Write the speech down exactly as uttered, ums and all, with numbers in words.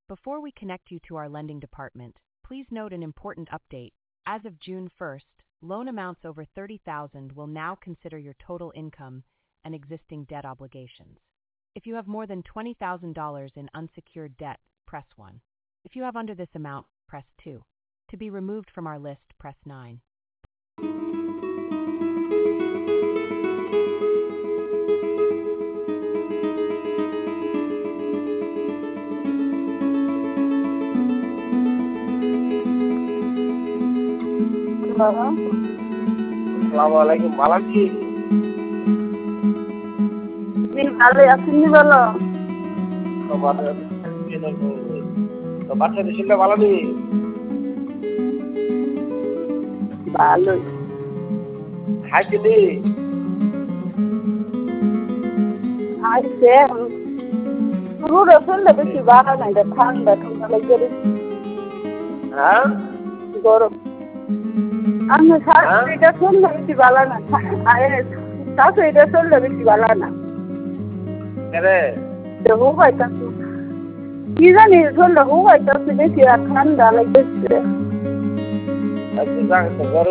Before we connect you to our lending department, please note an important update. As of June first, loan amounts over thirty thousand dollars will now consider your total income and existing debt obligations. If you have more than twenty thousand dollars in unsecured debt, press one. If you have under this amount, press two. To be removed from our list, press nine. আসসালামু আলাইকুম, ভালো আছি? ভালো আছেন বলো। তো বাচ্চা দিছিল ভালো নেই? ভালোই খাইতে দি আইসে পুরো শুনলে বেশি ভালো নাই, ঠান্ডা ঠান্ডা লেগে হ্যাঁ গরম। আমি এটা শুনলে বেশি ভালো না, শাশু এটা শুনলে বেশি ভালো না। হু পাইতাছি কি জানি শুনলে হু পাইতাছি বেশি, আর ঠান্ডা লাগতেছে। আচ্ছা